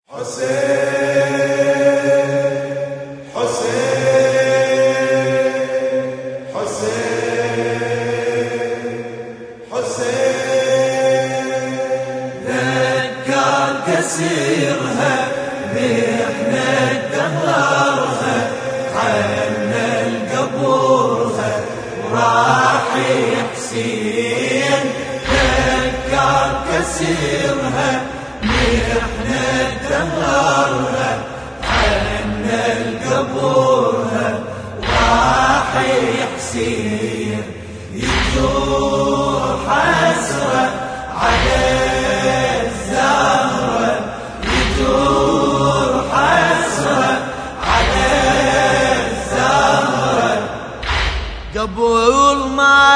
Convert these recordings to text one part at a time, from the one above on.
كسيرها محنة دهرها عنا القبورها راح حسين ذكر كسيرها محنة دهرها عنا القبورها راح حسين يجور حسرة على الزهرة يدور حسرة على الزهرة قبل ما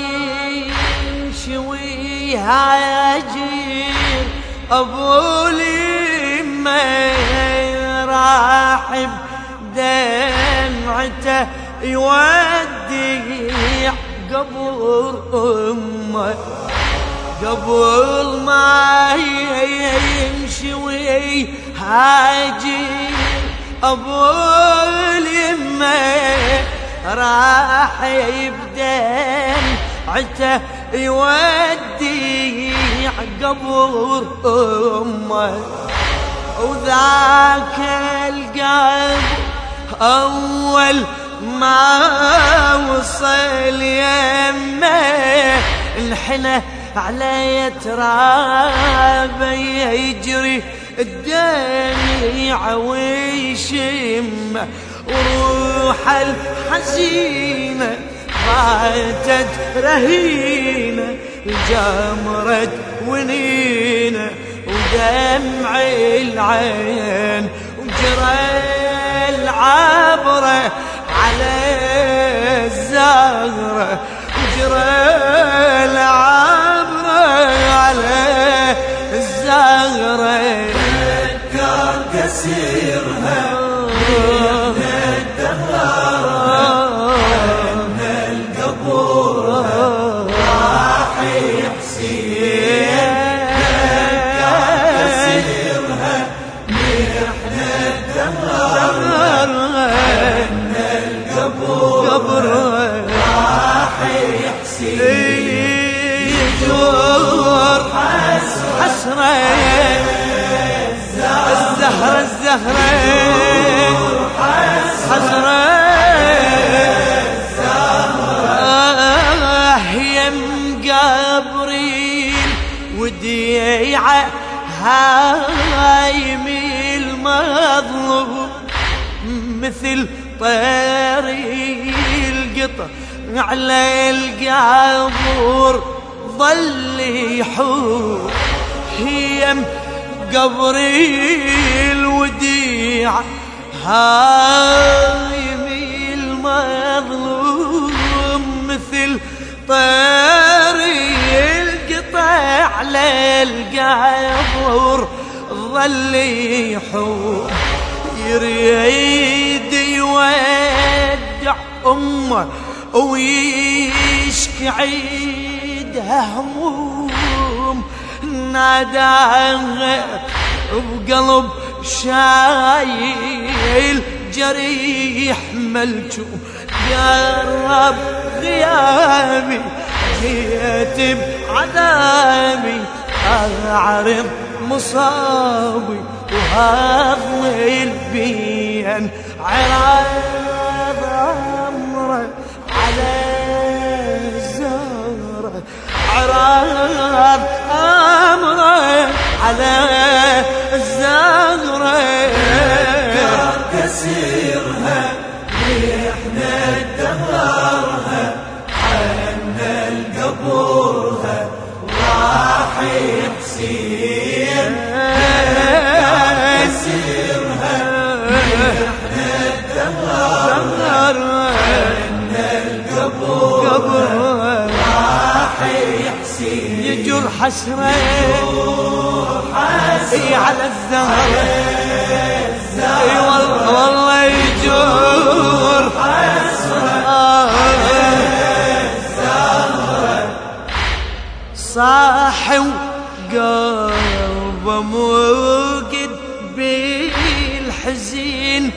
ينشوي هاجر أبو اليمة راح بدمعته يودي قبر أمه قبل ما ينشوي هاجر أبو اليمة راح بدمعته يودي قبر أمه وذاك القلب أول ما وصل يمه انحنى على ترابه يجري الدمع ويشمه وروح الحزينة باتت رهينة جمرت ونينة ودمع العين وجرى العبرة على الزهرة وجرى العبرة على الزهرة ذكر كسيرها الزهرة حسرة يم قبرين وديعة هايم المظلوم مثل طير القطر على القبور ظل يحور يم قبري الوديع هايم المظلوم مثل طير القطع على القبر ظل يحور يريد يودع أمه ويشكي عيدها هموم ناداها بقلب شايل جريح ملجوم يا رب غيابي جيت بعذابي أعرض مصابي وهضل بين عراض أمره على الزهرة عراض أمره على الزهرة كسيرها ريحنا دمرها عنا القبورها راح حسين كسيرها ريحنا دمرها عنا القبورها راح حسين يجر حسرة على الزهرة والله يجور حسرة صاحي وقلبه موقد بالحزين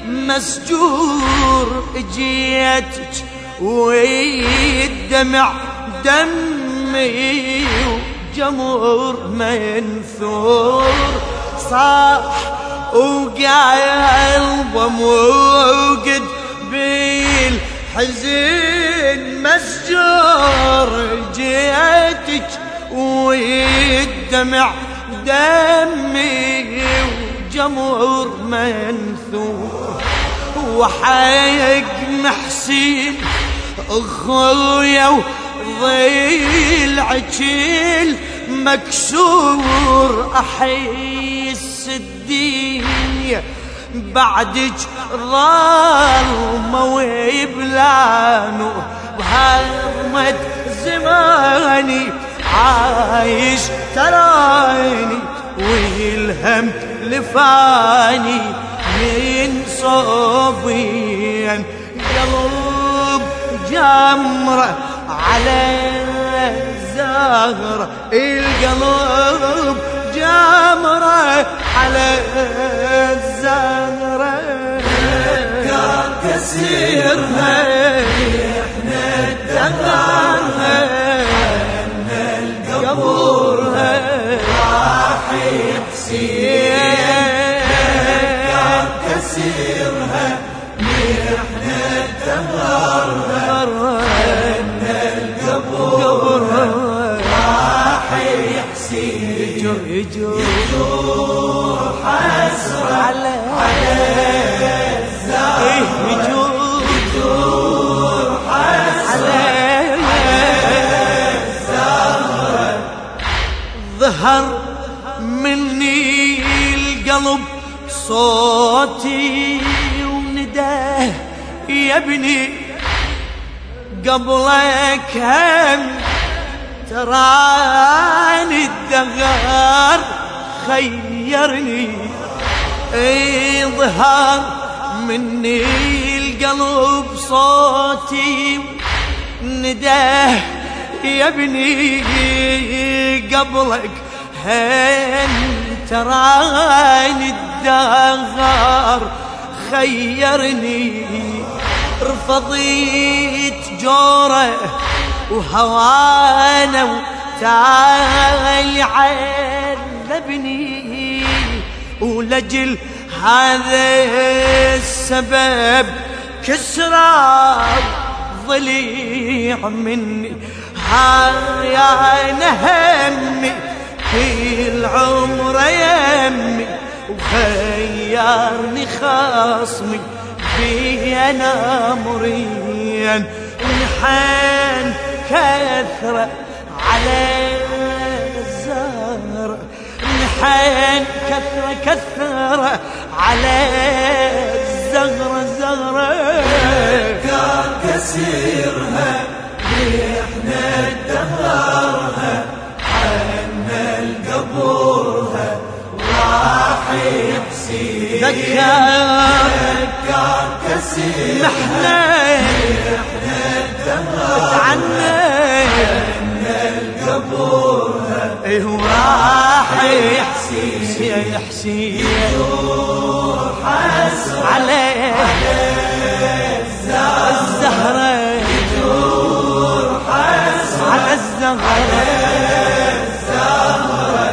مسجور اجيتك والدمع دمي وجمر منثور صاح وقلبه موقد بالحزين مسجور جيتك والدمع دمي وجمر منثور وحق محسين اخويا وضيل عجيل مكسور احس الدنيا بعدك ظلمة وبلا نور بهرمة زماني عايش تراني والهم لفاني من صوبين قلب جمرة على الزهرة القلب جمرة على الزهرة كان كسيرها احنا دمعنا ان القبور راح يحسين كان كسيرها احنا دمعنا ان القبور راح يحسين يجور حسرة على الزهر يجور حسرة على الزهر ظهر مني القلب صوتي ونداه يا ابني قبلك هم تراني الدهر خيرني ظهر مني القلب صوتي نداه يا ابني قبلك هم تراني الدهر خيرني رفضيت جوره وهوانا وتالي عذبني ولجل هذا السبب كسرى ضليع مني هاي انا همي في العمر يمي وخيرني خصمي بي انا مريان ونحن كثرة على الزهر نحن كثرة على الزهرة كان كسيرها احنا دهرها عنا القبورها راح يحسين ذكر كسير احنا عنا القبورها راح يحسين يا حسين يجور حسرة على الزهرة يجور حسرة على الزهرة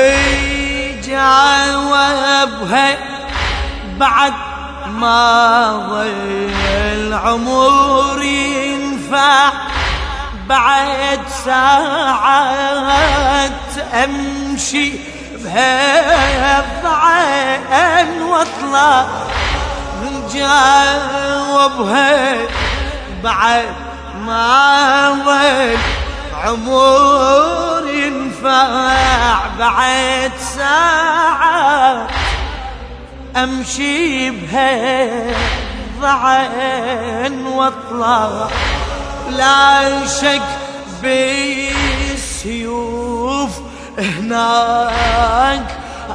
جاوبها بعد ما ضل العمر ينفع بعد ساعات امشي بهالضعان واطلع جاوبها بعد ما ضل عمر ينفع بعد ساعات امشي بهالضعان واطلع لا شك بالسيوف هناك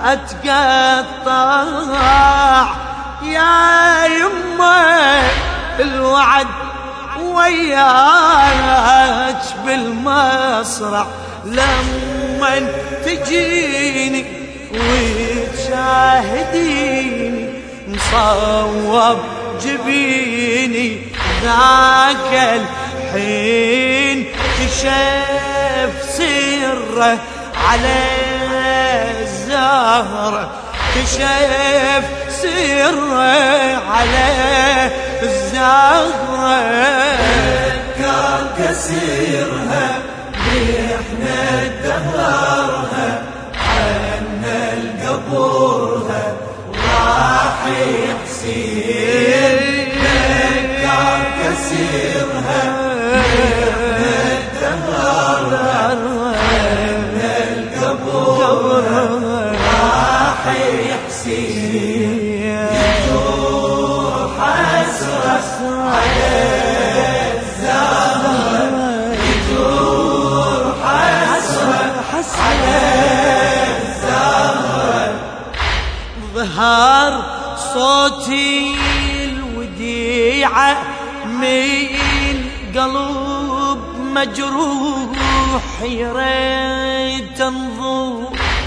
اتقطع يا يمه الوعد وياك بالمسرح لما تجيني شاهديني مصوب جبيني ذاك الحين كشف سره على الزهرة كشف سره على الزهرة كان كسيرها ريحنا دهرها عنا القبورها راح يحسين كان كسيرها ريحنا دهرها عنا القبورها راح يحسين يدور حسرة على الزهرة يدور حسرة على الزهرة ظهر صوتي الوديعة من قلب مجروح يريد تنظر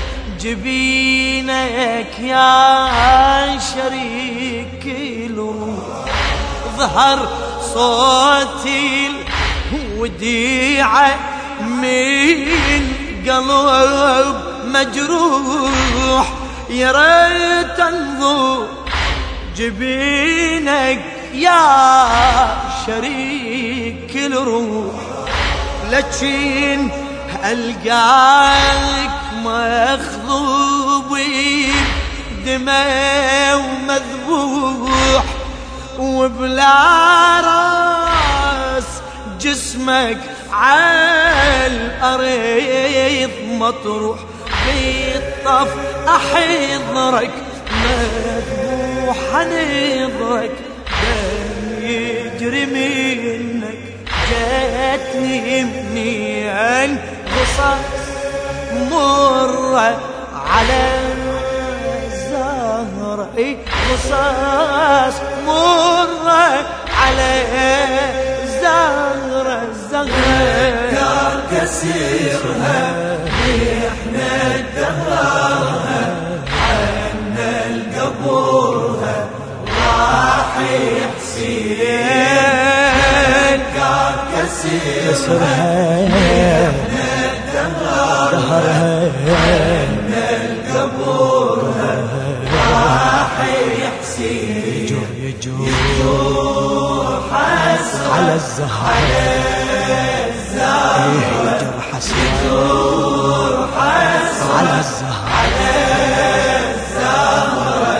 جبينك يا شريك الروح ظهر صوتي الوديعة من قلب مجروح يريد تنظر جبينك يا شريك الروح لكن ألقاك مخضوب دماء ومذبوح وبلا راس جسمك عالأرض مطروح بالطف أحضرك مذبوح نظرك دم يجري منك جاتني منين قصص مرة على الزهرة قصص مرة على الزهرة كان كسيرها ريحنا دهرها عنا القبورها راح يحسين كان كسيرها ريحنا دهرها عنا القبورها راح يحسين يجور حسرة على الزهرة يجور حسرة على الزهرة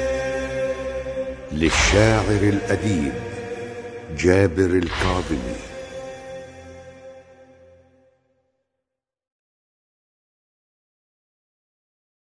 للشاعر الأديب جابر الكاظمي.